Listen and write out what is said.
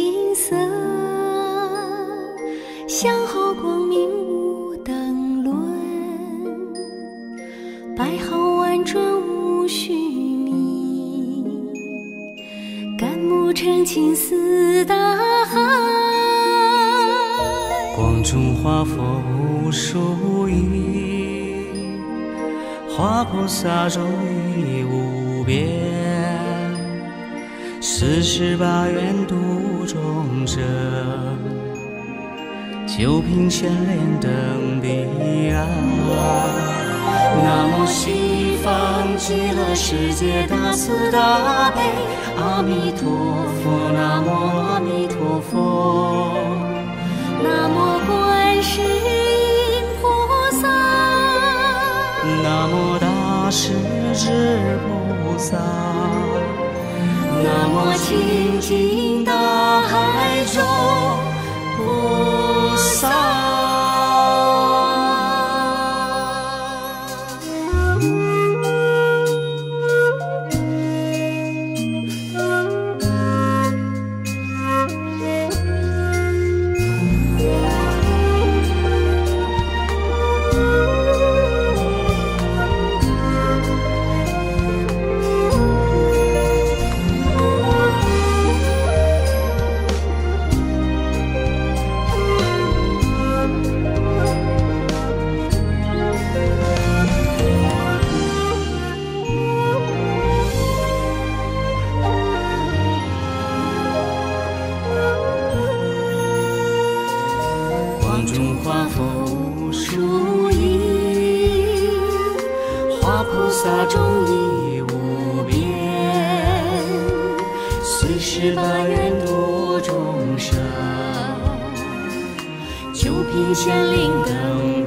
金色，香好光明无灯轮，百号万转无须弥，干木澄清似大海。 光中华佛无数亿，花菩萨众亦无边，48愿度众生，九品千莲登彼岸。南无西方极乐世界大慈大悲阿弥陀佛，南无阿弥陀佛， 南无观世音菩萨， 南无大势至菩萨， 南无清净大海中菩萨。 中华佛无数亿，花菩萨众亦无边，48愿度众生，九品千灵登